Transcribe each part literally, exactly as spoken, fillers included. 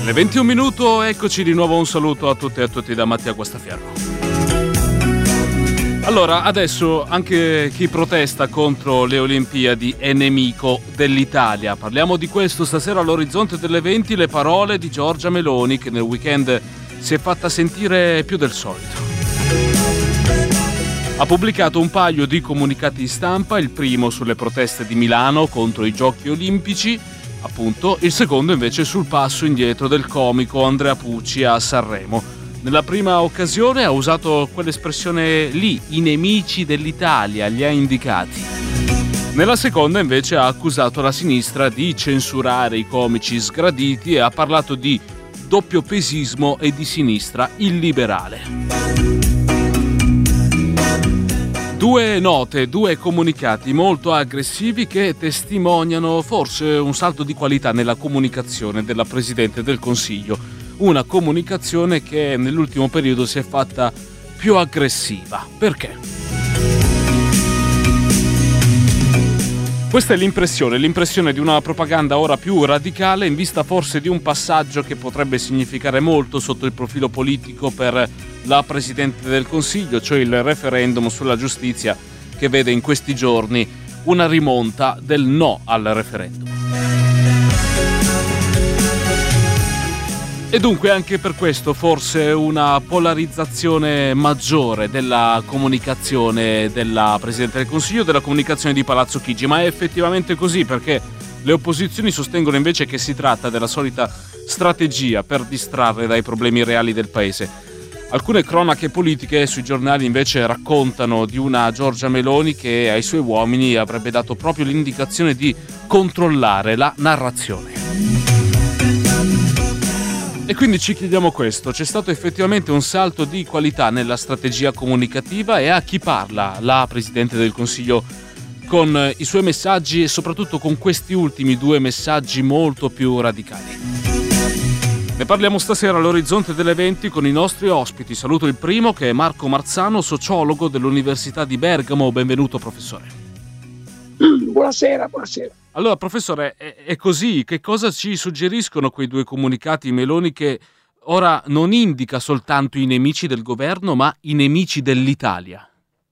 Le ventuno minuto, eccoci di nuovo, un saluto a tutte e a tutti da Mattia Guastaferro. Allora, adesso anche chi protesta contro le Olimpiadi è nemico dell'Italia. Parliamo di questo stasera all'orizzonte delle venti, le parole di Giorgia Meloni, che nel weekend si è fatta sentire più del solito. Ha pubblicato un paio di comunicati stampa, il primo sulle proteste di Milano contro i Giochi Olimpici, appunto, il secondo invece sul passo indietro del comico Andrea Pucci a Sanremo. Nella prima occasione ha usato quell'espressione lì, i nemici dell'Italia, li ha indicati. Nella seconda invece ha accusato la sinistra di censurare i comici sgraditi e ha parlato di doppiopesismo e di sinistra illiberale. Due note, due comunicati molto aggressivi che testimoniano forse un salto di qualità nella comunicazione della Presidente del Consiglio. Una comunicazione che nell'ultimo periodo si è fatta più aggressiva. Perché? Questa è l'impressione, l'impressione di una propaganda ora più radicale in vista forse di un passaggio che potrebbe significare molto sotto il profilo politico per la Presidente del Consiglio, cioè il referendum sulla giustizia che vede in questi giorni una rimonta del no al referendum. E dunque anche per questo forse una polarizzazione maggiore della comunicazione della Presidente del Consiglio, della comunicazione di Palazzo Chigi, ma è effettivamente così perché le opposizioni sostengono invece che si tratta della solita strategia per distrarre dai problemi reali del Paese. Alcune cronache politiche sui giornali invece raccontano di una Giorgia Meloni che ai suoi uomini avrebbe dato proprio l'indicazione di controllare la narrazione. E quindi ci chiediamo questo, c'è stato effettivamente un salto di qualità nella strategia comunicativa e a chi parla la Presidente del Consiglio con i suoi messaggi e soprattutto con questi ultimi due messaggi molto più radicali? Ne parliamo stasera all'orizzonte delle venti con i nostri ospiti. Saluto il primo che è Marco Marzano, sociologo dell'Università di Bergamo. Benvenuto professore. Buonasera, buonasera. Allora, professore, è, è così. Che cosa ci suggeriscono quei due comunicati Meloni che ora non indica soltanto i nemici del governo, ma i nemici dell'Italia?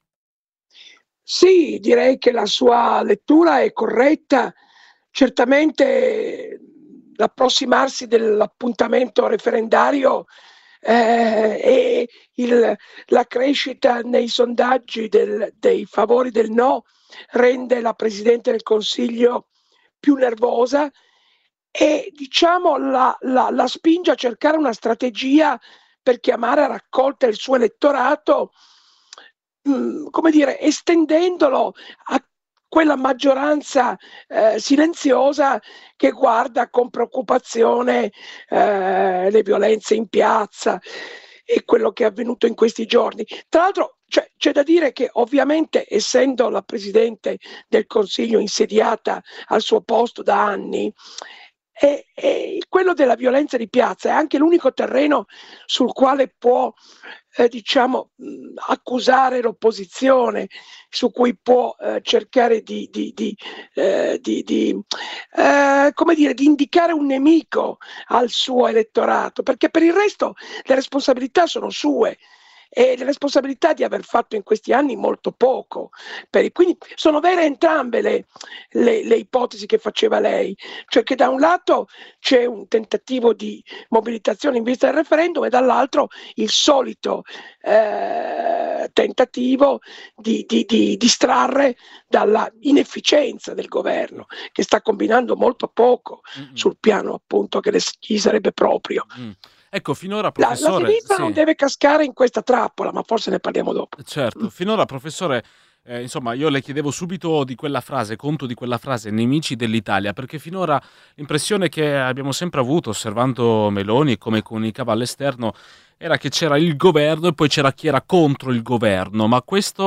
Sì, direi che la sua lettura è corretta. Certamente l'approssimarsi dell'appuntamento referendario eh, e il, la crescita nei sondaggi del, dei favori del no rende la Presidente del Consiglio più nervosa e diciamo la, la, la spinge a cercare una strategia per chiamare a raccolta il suo elettorato, mh, come dire, estendendolo a quella maggioranza eh, silenziosa che guarda con preoccupazione eh, le violenze in piazza e quello che è avvenuto in questi giorni. Tra l'altro cioè, c'è da dire che ovviamente essendo la Presidente del Consiglio insediata al suo posto da anni, e, e quello della violenza di piazza è anche l'unico terreno sul quale può eh, diciamo mh, accusare l'opposizione, su cui può eh, cercare di, di, di, eh, di, di eh, come dire, di indicare un nemico al suo elettorato, perché per il resto le responsabilità sono sue e le responsabilità di aver fatto in questi anni molto poco. Per, quindi sono vere entrambe le, le, le ipotesi che faceva lei, cioè che da un lato c'è un tentativo di mobilitazione in vista del referendum e dall'altro il solito eh, tentativo di, di, di distrarre dalla inefficienza del governo, che sta combinando molto poco mm-hmm. sul piano appunto che le, gli sarebbe proprio. Mm. Ecco, finora professore... La, la sinistra sì. non deve cascare in questa trappola, ma forse ne parliamo dopo. Certo, finora professore, eh, insomma, io le chiedevo subito di quella frase, conto di quella frase, nemici dell'Italia, perché finora l'impressione che abbiamo sempre avuto osservando Meloni e come comunicava all'esterno era che c'era il governo e poi c'era chi era contro il governo, ma questo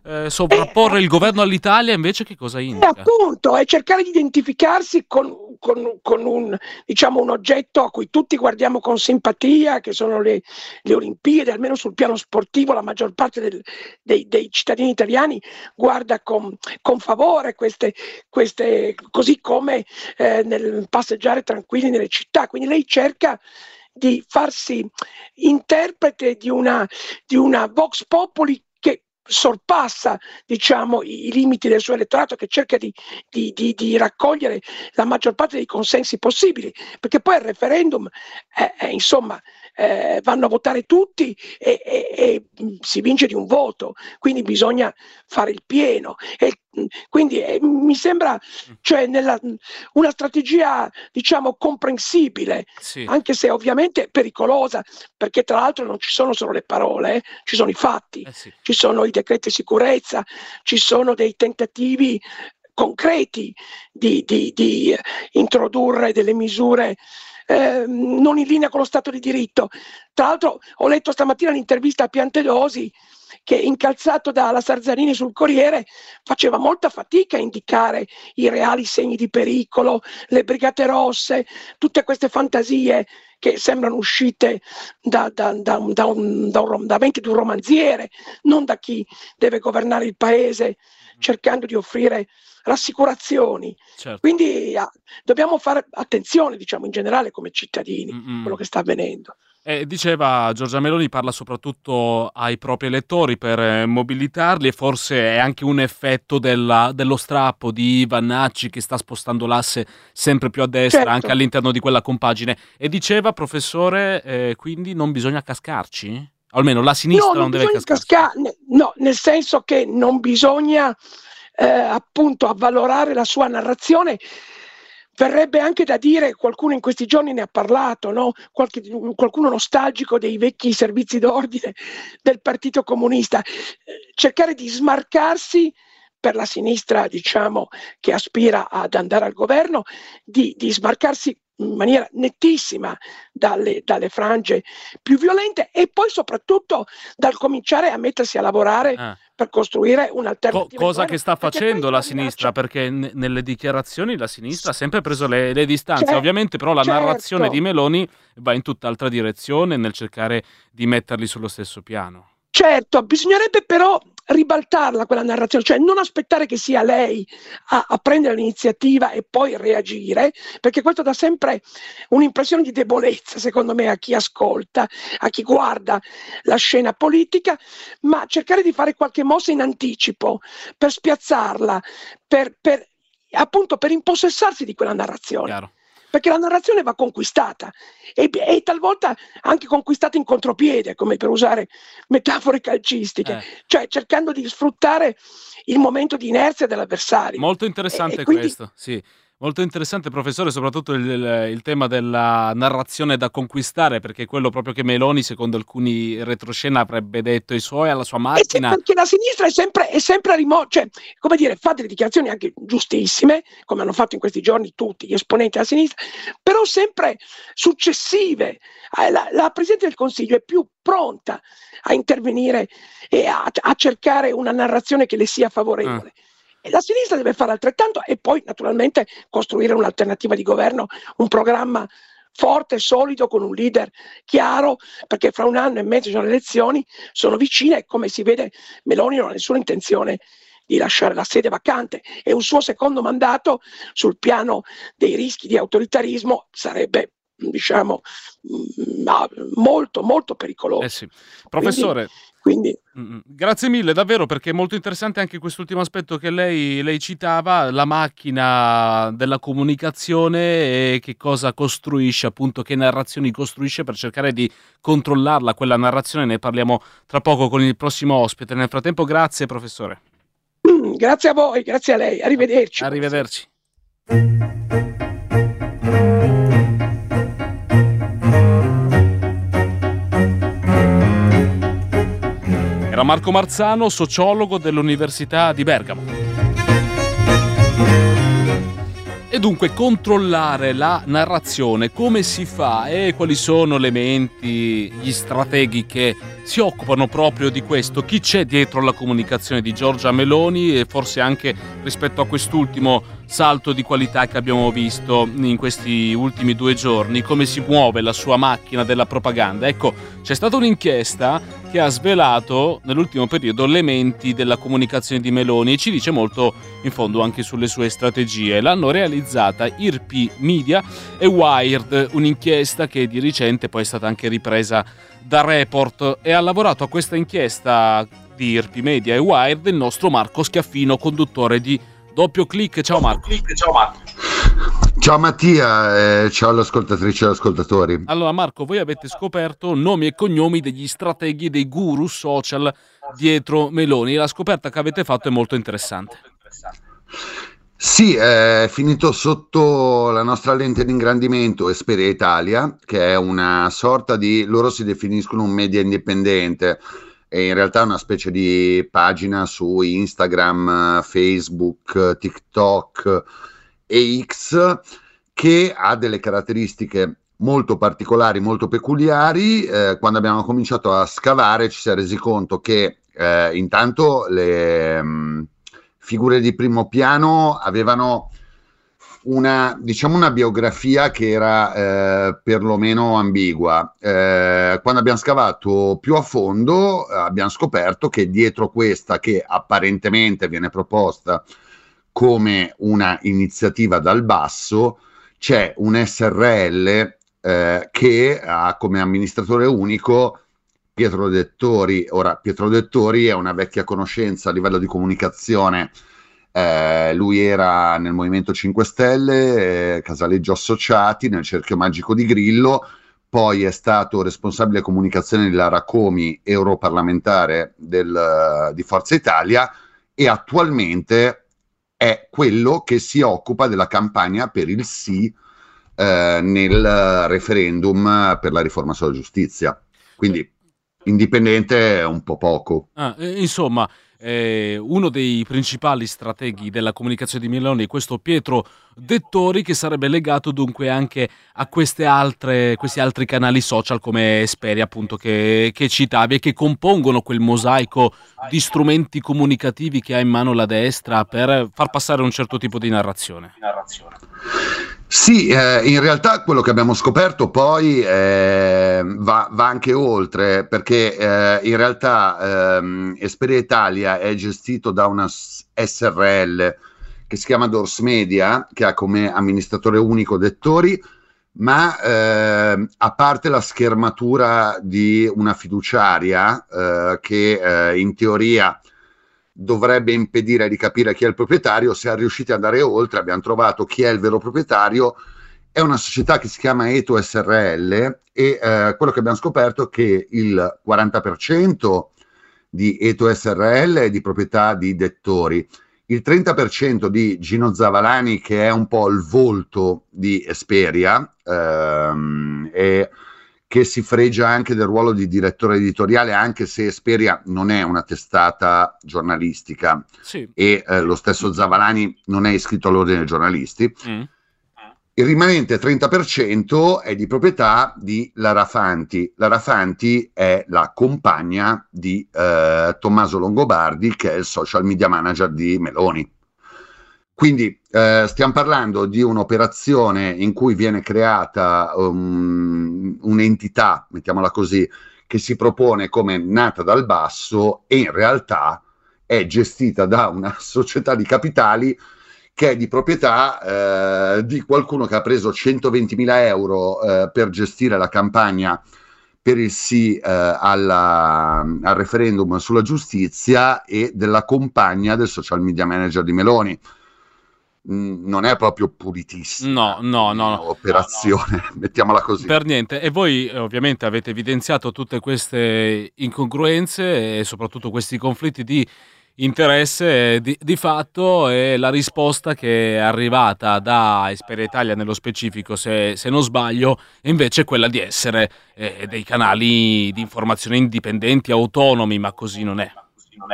eh, sovrapporre eh, il governo all'Italia, invece che cosa indica? E appunto, è cercare di identificarsi con, con, con un, diciamo, un oggetto a cui tutti guardiamo con simpatia, che sono le, le Olimpiadi. Almeno sul piano sportivo la maggior parte del, dei, dei cittadini italiani guarda con, con favore queste, queste, così come eh, nel passeggiare tranquilli nelle città. Quindi lei cerca di farsi interprete di una, di una vox populi che sorpassa, diciamo, i, i limiti del suo elettorato, che cerca di, di, di, di raccogliere la maggior parte dei consensi possibili, perché poi il referendum è, è, insomma eh, vanno a votare tutti e, e, e si vince di un voto, quindi bisogna fare il pieno. E quindi eh, mi sembra, cioè, nella, una strategia, diciamo, comprensibile, Sì. anche se ovviamente pericolosa, perché tra l'altro non ci sono solo le parole, eh, ci sono i fatti, Eh sì. ci sono i decreti sicurezza, ci sono dei tentativi concreti di, di, di introdurre delle misure eh, non in linea con lo Stato di diritto. Tra l'altro ho letto stamattina l'intervista a Piantedosi, che, incalzato dalla Sarzanini sul Corriere, faceva molta fatica a indicare i reali segni di pericolo, le brigate rosse, tutte queste fantasie che sembrano uscite da, da, da, da, un, da, un, da mente di un romanziere, non da chi deve governare il paese, cercando di offrire rassicurazioni. Certo. Quindi ah, dobbiamo fare attenzione, diciamo, in generale come cittadini, Mm-mm. a quello che sta avvenendo. Eh, diceva Giorgia Meloni, parla soprattutto ai propri elettori per eh, mobilitarli, e forse è anche un effetto della, dello strappo di Vannacci, che sta spostando l'asse sempre più a destra, Certo. anche all'interno di quella compagine. E diceva, professore, eh, quindi non bisogna cascarci? Almeno la sinistra no, non, non deve bisogna cascarci. cascare, no, nel senso che non bisogna eh, appunto avvalorare la sua narrazione. Verrebbe anche da dire, qualcuno in questi giorni ne ha parlato, no? Qualche, qualcuno nostalgico dei vecchi servizi d'ordine del Partito Comunista, eh, cercare di smarcarsi per la sinistra, diciamo, che aspira ad andare al governo, di, di smarcarsi in maniera nettissima dalle, dalle frange più violente, e poi soprattutto dal cominciare a mettersi a lavorare Ah. per costruire un'alternativa. Co- cosa di che sta perché facendo la questa minaccia- sinistra, perché n- nelle dichiarazioni la sinistra ha sempre preso le, le distanze, Cer- ovviamente, però la certo. narrazione di Meloni va in tutt'altra direzione nel cercare di metterli sullo stesso piano. Certo, bisognerebbe però ribaltarla quella narrazione, cioè non aspettare che sia lei a, a prendere l'iniziativa e poi reagire, perché questo dà sempre un'impressione di debolezza, secondo me, a chi ascolta, a chi guarda la scena politica, ma cercare di fare qualche mossa in anticipo per spiazzarla, per, per appunto per impossessarsi di quella narrazione. Chiaro. Perché la narrazione va conquistata e, e talvolta anche conquistata in contropiede, come per usare metafore calcistiche, Eh. cioè cercando di sfruttare il momento di inerzia dell'avversario. Molto interessante E- e quindi- questo, sì. Molto interessante, professore, soprattutto il, il- il tema della narrazione da conquistare, perché è quello proprio che Meloni, secondo alcuni retroscena, avrebbe detto ai suoi, alla sua E se- macchina. perché la sinistra è sempre, è sempre a rimoto, cioè, come dire, fa delle dichiarazioni anche giustissime, come hanno fatto in questi giorni tutti gli esponenti della sinistra, però sempre successive. Eh, La, la Presidente del Consiglio è più pronta a intervenire e a, a cercare una narrazione che le sia favorevole. E la sinistra deve fare altrettanto, e poi naturalmente costruire un'alternativa di governo, un programma forte, solido, con un leader chiaro, perché fra un anno e mezzo sono le elezioni, sono vicine, e come si vede Meloni non ha nessuna intenzione di lasciare la sede vacante, e un suo secondo mandato sul piano dei rischi di autoritarismo sarebbe, diciamo, mm, ah, molto molto pericoloso. Eh sì. Professore, Quindi, mm, grazie mille davvero, perché è molto interessante anche quest'ultimo aspetto che lei, lei citava, la macchina della comunicazione, e che cosa costruisce, appunto, che narrazioni costruisce per cercare di controllarla, quella narrazione. Ne parliamo tra poco con il prossimo ospite. Nel frattempo, grazie professore. mm, grazie a voi, grazie a lei, arrivederci. Arrivederci. Era Marco Marzano, sociologo dell'Università di Bergamo. E dunque, controllare la narrazione, come si fa e quali sono le menti, gli strateghi che si occupano proprio di questo. Chi c'è dietro la comunicazione di Giorgia Meloni e forse anche rispetto a quest'ultimo salto di qualità che abbiamo visto in questi ultimi due giorni, come si muove la sua macchina della propaganda. Ecco, c'è stata un'inchiesta che ha svelato nell'ultimo periodo elementi della comunicazione di Meloni e ci dice molto in fondo anche sulle sue strategie. L'hanno realizzata I R P Media e Wired, un'inchiesta che di recente poi è stata anche ripresa da Report, e ha lavorato a questa inchiesta di I R P Media e Wired il nostro Marco Schiaffino, conduttore di Doppio Clic. Ciao Marco. Ciao Marco. Ciao Mattia, eh, ciao alle ascoltatrici e agli ascoltatori. Allora Marco, voi avete scoperto nomi e cognomi degli strateghi, dei guru social dietro Meloni. La scoperta che avete fatto è molto interessante. Sì, è finito sotto la nostra lente di ingrandimento Esperia Italia, che è una sorta di, loro si definiscono un media indipendente, e in realtà è una specie di pagina su Instagram, Facebook, TikTok e X, che ha delle caratteristiche molto particolari, molto peculiari. Eh, quando abbiamo cominciato a scavare ci si è resi conto che eh, intanto le mh, figure di primo piano avevano una, diciamo, una biografia che era eh, perlomeno ambigua. Eh, quando abbiamo scavato più a fondo eh, abbiamo scoperto che dietro questa, che apparentemente viene proposta come una iniziativa dal basso, c'è un S R L eh, che ha come amministratore unico Pietro Dettori. Ora, Pietro Dettori è una vecchia conoscenza a livello di comunicazione. Eh, lui era nel Movimento cinque Stelle, eh, Casaleggio Associati, nel cerchio magico di Grillo, poi è stato responsabile comunicazione di Lara Comi, europarlamentare del, di Forza Italia, e attualmente è quello che si occupa della campagna per il sì eh, nel referendum per la riforma sulla giustizia. Quindi indipendente è un po' poco. Ah, eh, insomma, eh, uno dei principali strateghi della comunicazione di Meloni è questo Pietro Dettori, che sarebbe legato dunque anche a queste altre, questi altri canali social come Esperia, appunto, che, che citavi, e che compongono quel mosaico di strumenti comunicativi che ha in mano la destra per far passare un certo tipo di narrazione. Sì, eh, in realtà quello che abbiamo scoperto poi eh, va, va anche oltre, perché eh, in realtà ehm, Esperia Italia è gestito da una S R L che si chiama Dors Media, che ha come amministratore unico Dettori, ma eh, a parte la schermatura di una fiduciaria eh, che eh, in teoria dovrebbe impedire di capire chi è il proprietario, siamo riusciti ad andare oltre, abbiamo trovato chi è il vero proprietario. È una società che si chiama Eto S R L e eh, quello che abbiamo scoperto è che il quaranta per cento di Eto S R L è di proprietà di Dettori, il trenta per cento di Gino Zavalani, che è un po' il volto di Esperia, ehm, e che si fregia anche del ruolo di direttore editoriale, anche se Esperia non è una testata giornalistica. Sì. E eh, lo stesso Zavalani non è iscritto all'ordine dei giornalisti. Mm. Il rimanente trenta per cento è di proprietà di Lara Fanti. Lara Fanti è la compagna di eh, Tommaso Longobardi, che è il social media manager di Meloni. Quindi eh, stiamo parlando di un'operazione in cui viene creata um, un'entità, mettiamola così, che si propone come nata dal basso e in realtà è gestita da una società di capitali che è di proprietà eh, di qualcuno che ha preso centoventimila euro eh, per gestire la campagna per il sì eh, alla, al referendum sulla giustizia, e della compagna del social media manager di Meloni. Non è proprio pulitissima, no, no, no, no. operazione, no, no. Mettiamola così. Per niente. E voi ovviamente avete evidenziato tutte queste incongruenze e soprattutto questi conflitti di interesse. Di, di fatto è la risposta che è arrivata da Esperia Italia nello specifico, se, se non sbaglio, è invece quella di essere eh, dei canali di informazione indipendenti, autonomi, ma così non è.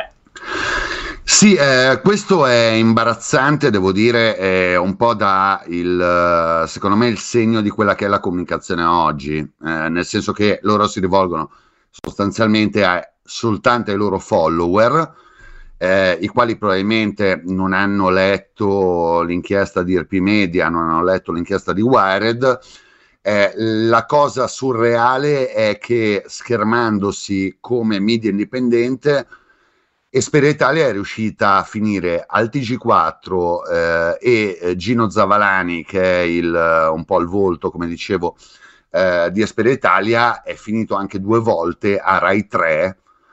Sì, eh, questo è imbarazzante, devo dire, è un po' da il, secondo me, il segno di quella che è la comunicazione oggi, eh, nel senso che loro si rivolgono sostanzialmente a, soltanto ai loro follower, eh, i quali probabilmente non hanno letto l'inchiesta di R P Media, non hanno letto l'inchiesta di Wired. Eh, la cosa surreale è che, schermandosi come media indipendente, Esperia Italia è riuscita a finire al T G quattro, eh, e Gino Zavalani, che è il, un po' il volto, come dicevo, eh, di Esperia Italia, è finito anche due volte a Rai tre,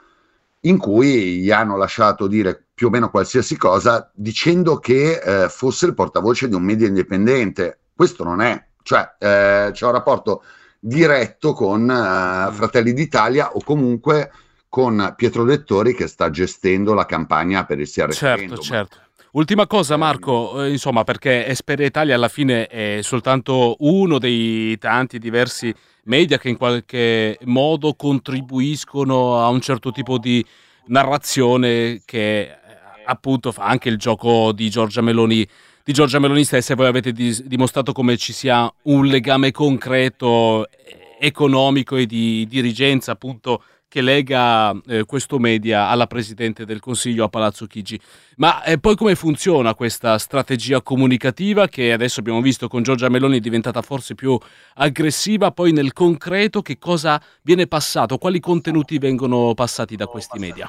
in cui gli hanno lasciato dire più o meno qualsiasi cosa, dicendo che eh, fosse il portavoce di un media indipendente. Questo non è, cioè eh, c'è un rapporto diretto con eh, Fratelli d'Italia, o comunque con Pietro Dettori, che sta gestendo la campagna per il sì al referendum. Certo, certo. Ultima cosa, Marco, eh, insomma, perché Esperia Italia alla fine è soltanto uno dei tanti diversi media che in qualche modo contribuiscono a un certo tipo di narrazione che appunto fa anche il gioco di Giorgia Meloni, di Giorgia Meloni stessa, e voi avete dis- dimostrato come ci sia un legame concreto, economico e di dirigenza, appunto, che lega eh, questo media alla Presidente del Consiglio, a Palazzo Chigi. Ma eh, poi come funziona questa strategia comunicativa che adesso abbiamo visto con Giorgia Meloni è diventata forse più aggressiva? Poi nel concreto che cosa viene passato? Quali contenuti vengono passati da questi media?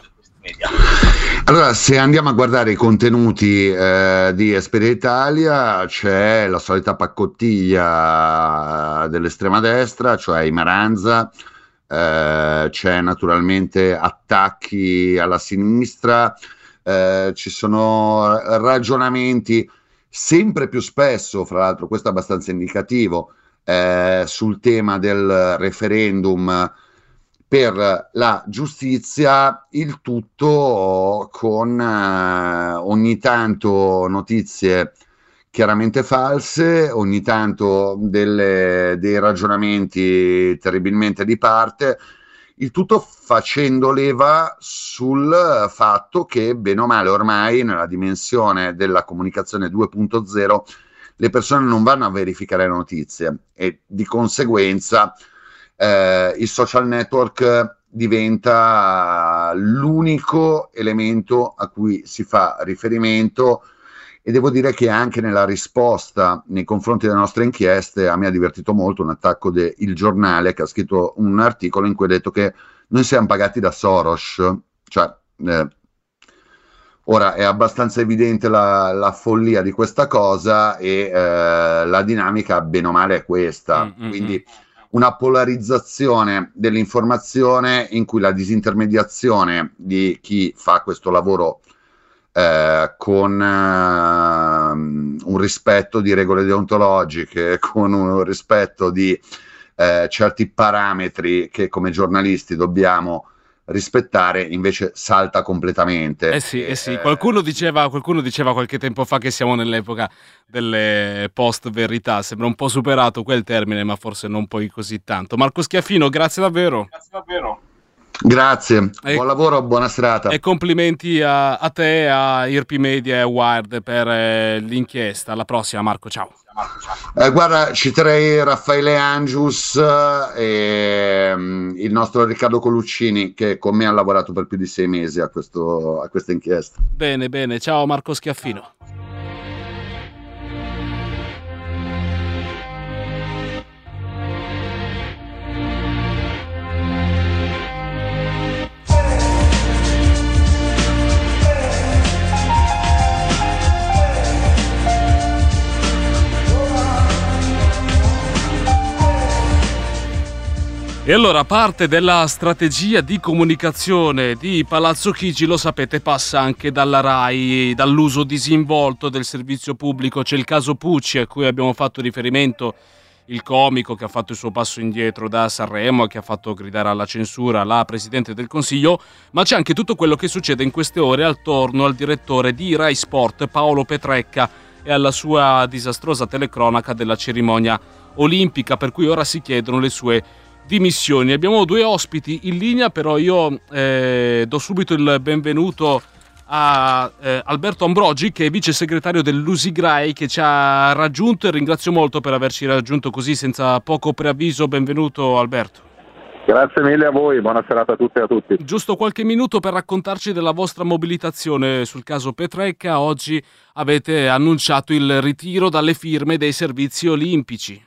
Allora, se andiamo a guardare i contenuti eh, di Esperia Italia, c'è la solita paccottiglia dell'estrema destra, cioè i Maranza. Uh, c'è naturalmente attacchi alla sinistra, uh, ci sono ragionamenti sempre più spesso, fra l'altro questo è abbastanza indicativo, uh, sul tema del referendum per la giustizia, il tutto con uh, ogni tanto notizie chiaramente false, ogni tanto delle, dei ragionamenti terribilmente di parte, il tutto facendo leva sul fatto che, bene o male, ormai nella dimensione della comunicazione due punto zero le persone non vanno a verificare le notizie, e di conseguenza eh, il social network diventa l'unico elemento a cui si fa riferimento. E devo dire che anche nella risposta nei confronti delle nostre inchieste a me ha divertito molto un attacco del Giornale, che ha scritto un articolo in cui ha detto che noi siamo pagati da Soros. Cioè, eh, ora è abbastanza evidente la, la follia di questa cosa, e eh, la dinamica bene o male è questa. Mm-hmm. Quindi una polarizzazione dell'informazione in cui la disintermediazione di chi fa questo lavoro Eh, con uh, un rispetto di regole deontologiche, con un rispetto di uh, certi parametri che come giornalisti dobbiamo rispettare, invece salta completamente. Eh sì, eh sì. Qualcuno diceva, qualcuno diceva qualche tempo fa che siamo nell'epoca delle post-verità. Sembra un po' superato quel termine, ma forse non poi così tanto. Marco Schiaffino, grazie davvero. Grazie davvero. Grazie, e, buon lavoro, buona serata. E complimenti a, a te, a R P Media e a Wired per eh, l'inchiesta. Alla prossima, Marco, ciao. Eh, guarda, citerei Raffaele Angius e um, il nostro Riccardo Coluccini, che con me ha lavorato per più di sei mesi a, questo, a questa inchiesta. Bene, bene, ciao Marco Schiaffino. E allora parte della strategia di comunicazione di Palazzo Chigi, lo sapete, passa anche dalla Rai, dall'uso disinvolto del servizio pubblico. C'è il caso Pucci, a cui abbiamo fatto riferimento, il comico che ha fatto il suo passo indietro da Sanremo e che ha fatto gridare alla censura la Presidente del Consiglio, ma c'è anche tutto quello che succede in queste ore attorno al direttore di Rai Sport, Paolo Petrecca, e alla sua disastrosa telecronaca della cerimonia olimpica, per cui ora si chiedono le sue dimissioni. Abbiamo due ospiti in linea, però io eh, do subito il benvenuto a eh, Alberto Ambrogi, che è vice segretario dell'Usigrai, che ci ha raggiunto, e ringrazio molto per averci raggiunto così senza poco preavviso. Benvenuto Alberto. Grazie mille a voi, buona serata a tutte e a tutti. Giusto qualche minuto per raccontarci della vostra mobilitazione sul caso Petrecca. Oggi avete annunciato il ritiro dalle firme dei servizi olimpici.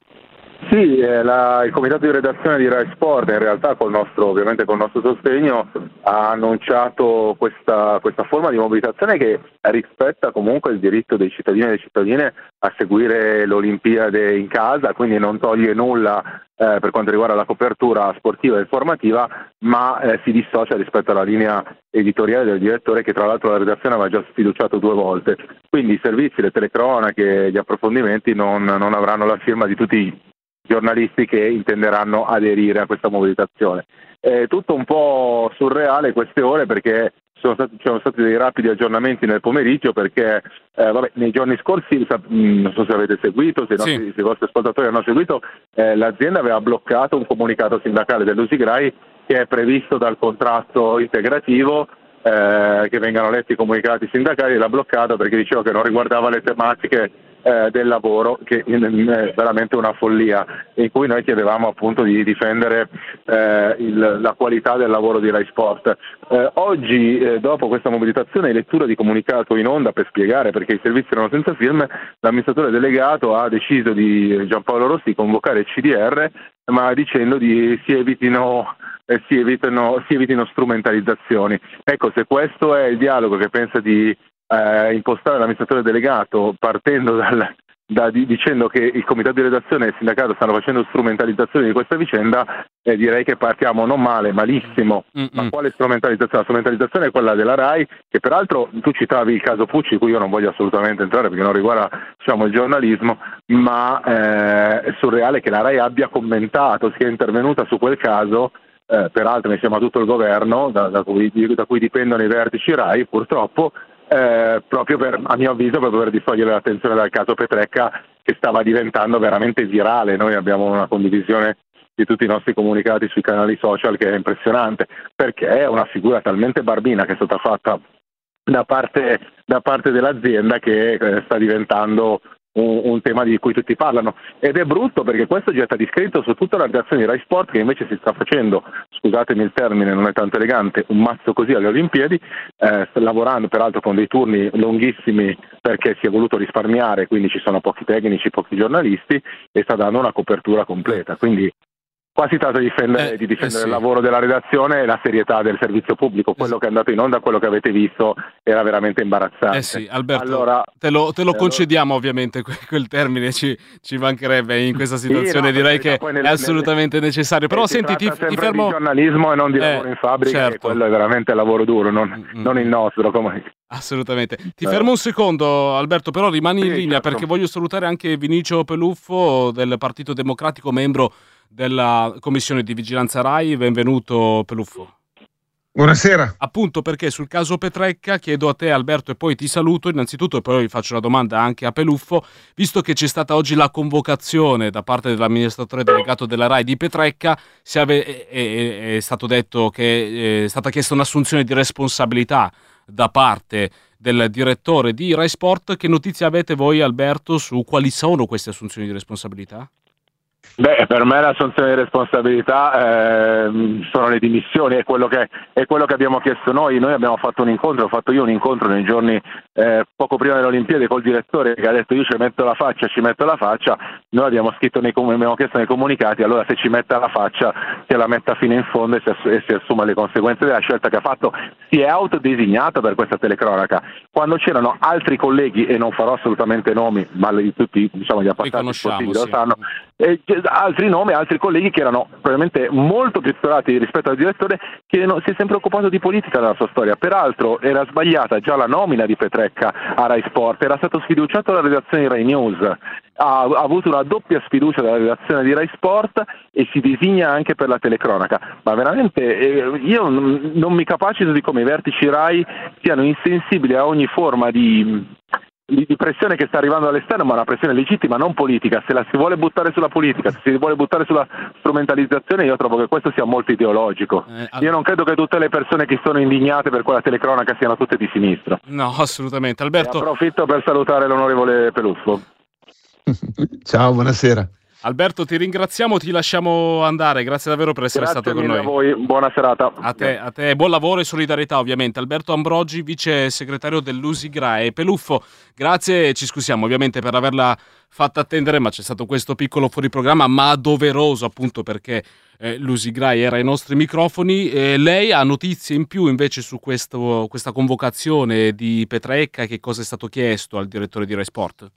Sì, eh, la, il comitato di redazione di Rai Sport, in realtà col nostro, ovviamente col nostro sostegno, ha annunciato questa, questa forma di mobilitazione che rispetta comunque il diritto dei cittadini e delle cittadine a seguire l'Olimpiade in casa, quindi non toglie nulla eh, per quanto riguarda la copertura sportiva e informativa, ma eh, si dissocia rispetto alla linea editoriale del direttore, che tra l'altro la redazione aveva già sfiduciato due volte. Quindi i servizi, le telecronache, gli approfondimenti non, non avranno la firma di tutti i giornalisti che intenderanno aderire a questa mobilitazione. È tutto un po' surreale queste ore, perché sono stati, ci sono stati dei rapidi aggiornamenti nel pomeriggio, perché eh, vabbè, nei giorni scorsi, non so se avete seguito, se, sì. i, nostri, se i vostri ascoltatori hanno seguito, eh, l'azienda aveva bloccato un comunicato sindacale dell'Usigrai che è previsto dal contratto integrativo, eh, che vengano letti i comunicati sindacali, l'ha bloccato perché diceva che non riguardava le tematiche eh, del lavoro, che è veramente una follia, in cui noi chiedevamo appunto di difendere eh, il, la qualità del lavoro di Rai Sport. Eh, oggi, eh, dopo questa mobilitazione e lettura di comunicato in onda per spiegare perché i servizi erano senza firme, l'amministratore delegato ha deciso di Giampaolo Rossi di convocare il C D R, ma dicendo di si evitino eh, si evitino, si evitino strumentalizzazioni. Ecco, se questo è il dialogo che pensa di eh, impostare l'amministratore delegato, partendo dal, da, di, dicendo che il comitato di redazione e il sindacato stanno facendo strumentalizzazione di questa vicenda, eh, direi che partiamo non male, malissimo. Mm-mm. Ma quale strumentalizzazione? La strumentalizzazione è quella della RAI, che peraltro tu citavi il caso Pucci, in cui io non voglio assolutamente entrare perché non riguarda, diciamo, il giornalismo, ma eh, è surreale che la RAI abbia commentato, sia intervenuta su quel caso. Eh, peraltro mi sembra tutto il governo, da, da, cui, da cui dipendono i vertici RAI, purtroppo, eh, proprio per, a mio avviso, proprio per distogliere l'attenzione dal caso Petrecca, che stava diventando veramente virale. Noi abbiamo una condivisione di tutti i nostri comunicati sui canali social che è impressionante, perché è una figura talmente barbina che è stata fatta da parte, da parte dell'azienda, che eh, sta diventando Un, un tema di cui tutti parlano, ed è brutto perché questo getta discredito su tutta la redazione di Rai Sport, che invece si sta facendo, scusatemi il termine, non è tanto elegante, un mazzo così alle Olimpiadi, eh, sta lavorando peraltro con dei turni lunghissimi perché si è voluto risparmiare, quindi ci sono pochi tecnici, pochi giornalisti, e sta dando una copertura completa. Quindi qua si tratta di difendere, eh, di difendere eh sì. il lavoro della redazione e la serietà del servizio pubblico. Quello eh, che è andato in onda, quello che avete visto, era veramente imbarazzante. Eh sì, Alberto, allora, te lo, te lo eh, concediamo ovviamente, quel termine ci, ci mancherebbe in questa situazione, sì, no, direi che nel, è assolutamente nel, necessario. Però senti, ti, ti fermo... di giornalismo e non di eh, lavoro in fabbrica, certo. Quello è veramente lavoro duro, non, mm-hmm. non il nostro. Come... Assolutamente. Ti eh. fermo un secondo, Alberto, però rimani sì, in linea, certo. Perché voglio salutare anche Vinicio Peluffo del Partito Democratico, membro della Commissione di Vigilanza Rai. Benvenuto, Peluffo. Buonasera. Appunto, perché sul caso Petrecca chiedo a te, Alberto, e poi ti saluto innanzitutto, e poi faccio una domanda anche a Peluffo, visto che c'è stata oggi la convocazione da parte dell'amministratore delegato della Rai di Petrecca, si ave- è, è, è stato detto che è stata chiesta un'assunzione di responsabilità da parte del direttore di Rai Sport. Che notizie avete voi, Alberto, su quali sono queste assunzioni di responsabilità? Beh, per me l'assunzione di responsabilità eh, sono le dimissioni, è quello che è quello che abbiamo chiesto noi. Noi abbiamo fatto un incontro, ho fatto io un incontro nei giorni eh, poco prima delle Olimpiadi col direttore, che ha detto io ci metto la faccia, ci metto la faccia. Noi abbiamo scritto nei abbiamo chiesto nei comunicati, allora se ci metta la faccia che la metta fino in fondo e si, ass- e si assuma le conseguenze della scelta che ha fatto. Si è autodesignato per questa telecronaca quando c'erano altri colleghi, e non farò assolutamente nomi, ma di tutti, diciamo, gli appassionati sportivi lo sanno, e altri nomi, altri colleghi che erano probabilmente molto più esplorati rispetto al direttore, che non si è sempre occupato di politica nella sua storia. Peraltro era sbagliata già la nomina di Petrecca a Rai Sport, era stato sfiduciato dalla redazione di Rai News, ha, ha avuto una doppia sfiducia dalla redazione di Rai Sport e si designa anche per la telecronaca. Ma veramente eh, io non, non mi capacito di come i vertici Rai siano insensibili a ogni forma di di pressione che sta arrivando dall'esterno, ma una pressione legittima, non politica. Se la si vuole buttare sulla politica, se si vuole buttare sulla strumentalizzazione, io trovo che questo sia molto ideologico. Eh, all... Io non credo che tutte le persone che sono indignate per quella telecronaca siano tutte di sinistra. No, assolutamente. Alberto, e approfitto per salutare l'onorevole Peluffo. Ciao, buonasera. Alberto, ti ringraziamo, ti lasciamo andare, grazie davvero per essere Grazie stato con mille noi. a voi, buona serata. A te, a te, buon lavoro e solidarietà ovviamente. Alberto Ambrogi, vice segretario dell'Usigrae. Peluffo, grazie, ci scusiamo ovviamente per averla fatta attendere, ma c'è stato questo piccolo fuoriprogramma, ma doveroso appunto perché eh, l'Usigrae era ai nostri microfoni. Eh, lei ha notizie in più invece su questo, questa convocazione di Petrecca e che cosa è stato chiesto al direttore di Rai Sport?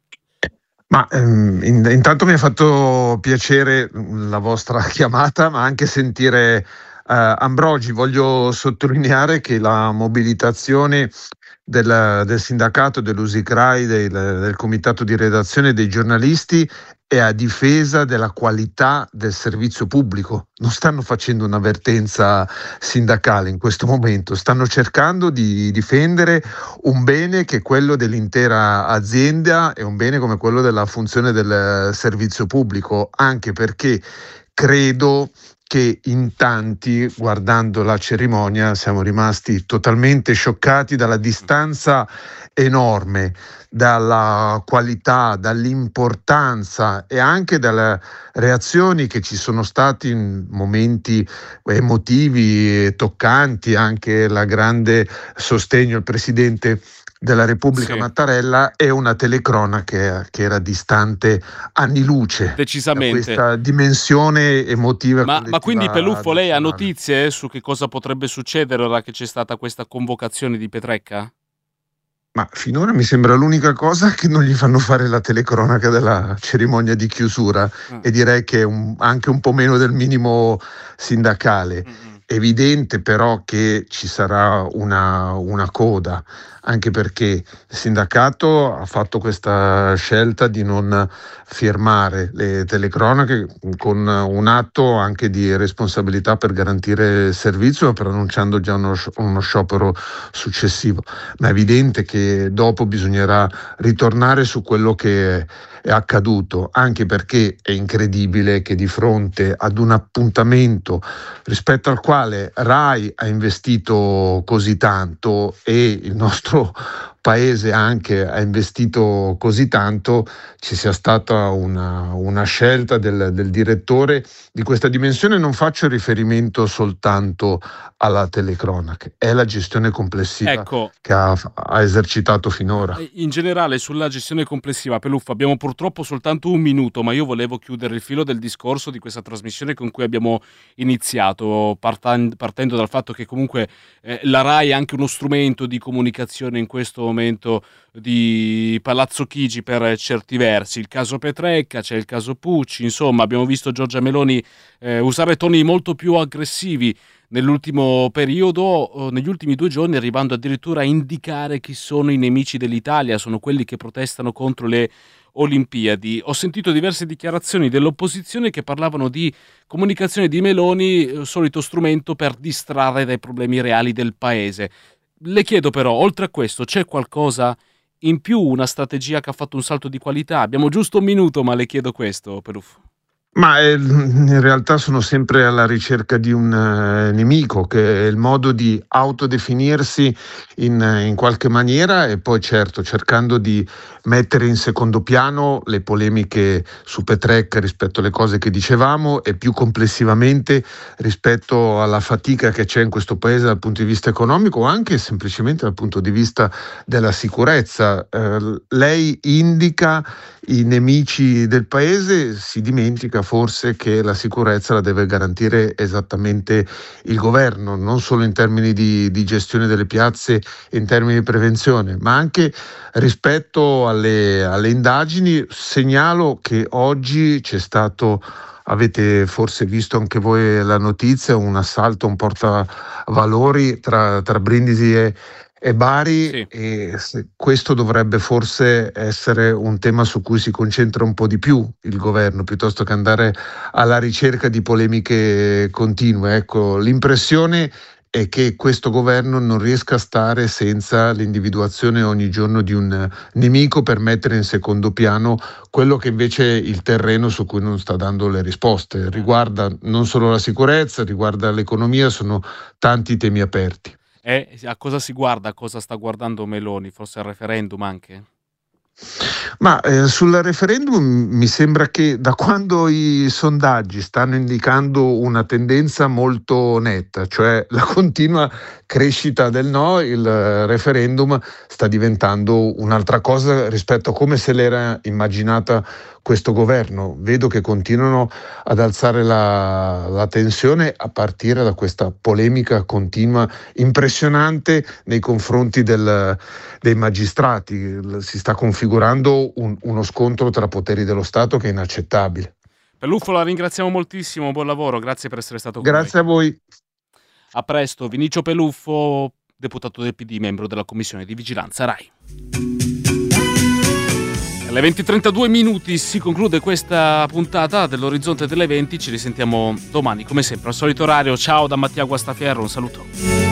Ma ehm, in, intanto mi ha fatto piacere la vostra chiamata, ma anche sentire eh, Ambrogi. Voglio sottolineare che la mobilitazione del, del sindacato, dell'Usigrae, del, del comitato di redazione dei giornalisti è a difesa della qualità del servizio pubblico. Non stanno facendo un'avvertenza sindacale in questo momento, stanno cercando di difendere un bene che è quello dell'intera azienda e un bene come quello della funzione del servizio pubblico, anche perché credo che in tanti, guardando la cerimonia, siamo rimasti totalmente scioccati dalla distanza enorme, dalla qualità, dall'importanza e anche dalle reazioni che ci sono stati in momenti emotivi e toccanti, anche la grande sostegno al presidente della Repubblica Sì. Mattarella e una telecronaca che era distante anni luce Decisamente. da questa dimensione emotiva. Ma, ma quindi Peluffo, lei ha nazionale. notizie su che cosa potrebbe succedere ora che c'è stata questa convocazione di Petrecca? Ma finora mi sembra l'unica cosa che non gli fanno fare la telecronaca della cerimonia di chiusura Ah. e direi che è un- anche un po' meno del minimo sindacale. Mm-mm. Evidente però che ci sarà una, una coda, anche perché il sindacato ha fatto questa scelta di non firmare le telecronache con un atto anche di responsabilità per garantire il servizio, preannunciando già uno, sci- uno sciopero successivo. Ma è evidente che dopo bisognerà ritornare su quello che è accaduto, anche perché è incredibile che di fronte ad un appuntamento rispetto al quale Rai ha investito così tanto e il nostro paese anche ha investito così tanto, ci sia stata una, una scelta del, del direttore di questa dimensione. Non faccio riferimento soltanto alla telecronaca, è la gestione complessiva Ecco, che ha, ha esercitato finora. in generale sulla gestione complessiva, Peluffo, abbiamo purtroppo soltanto un minuto, ma io volevo chiudere il filo del discorso di questa trasmissione con cui abbiamo iniziato, partan- partendo dal fatto che comunque eh, la Rai è anche uno strumento di comunicazione in questo momento di Palazzo Chigi per certi versi. Il caso Petrecca, c'è il caso Pucci, insomma abbiamo visto Giorgia Meloni eh, usare toni molto più aggressivi nell'ultimo periodo, negli ultimi due giorni, arrivando addirittura a indicare chi sono i nemici dell'Italia, sono quelli che protestano contro le Olimpiadi. Ho sentito diverse dichiarazioni dell'opposizione che parlavano di comunicazione di Meloni, eh, solito strumento per distrarre dai problemi reali del paese. Le chiedo però, oltre a questo, c'è qualcosa in più, una strategia che ha fatto un salto di qualità? Abbiamo giusto un minuto, ma le chiedo questo, Peluffo. Ma eh, in realtà sono sempre alla ricerca di un eh, nemico, che è il modo di autodefinirsi in, in qualche maniera, e poi certo cercando di mettere in secondo piano le polemiche su Petrecca rispetto alle cose che dicevamo e più complessivamente rispetto alla fatica che c'è in questo paese dal punto di vista economico o anche semplicemente dal punto di vista della sicurezza. Eh, lei indica i nemici del paese, si dimentica forse che la sicurezza la deve garantire esattamente il governo, non solo in termini di, di gestione delle piazze, in termini di prevenzione, ma anche rispetto alle, alle indagini. Segnalo che oggi c'è stato, avete forse visto anche voi la notizia, un assalto, un portavalori tra, tra Brindisi e e Bari, Sì. e se- questo dovrebbe forse essere un tema su cui si concentra un po' di più il governo, piuttosto che andare alla ricerca di polemiche continue. Ecco, l'impressione è che questo governo non riesca a stare senza l'individuazione ogni giorno di un nemico per mettere in secondo piano quello che invece è il terreno su cui non sta dando le risposte. Riguarda non solo la sicurezza, riguarda l'economia, sono tanti temi aperti. E a cosa si guarda, a cosa sta guardando Meloni? Forse al referendum anche? Ma eh, sul referendum mi sembra che da quando i sondaggi stanno indicando una tendenza molto netta, cioè la continua crescita del no, il referendum sta diventando un'altra cosa rispetto a come se l'era immaginata questo governo. Vedo che continuano ad alzare la, la tensione a partire da questa polemica continua impressionante nei confronti del, dei magistrati. Si sta configurando un, uno scontro tra poteri dello Stato che è inaccettabile. Peluffo, la ringraziamo moltissimo, buon lavoro, grazie per essere stato con noi. Grazie a voi. A presto, Vinicio Peluffo, deputato del P D, membro della Commissione di Vigilanza Rai. Alle venti e trentadue minuti si conclude questa puntata dell'Orizzonte delle venti, ci risentiamo domani come sempre al solito orario. Ciao da Mattia Guastaferro, un saluto.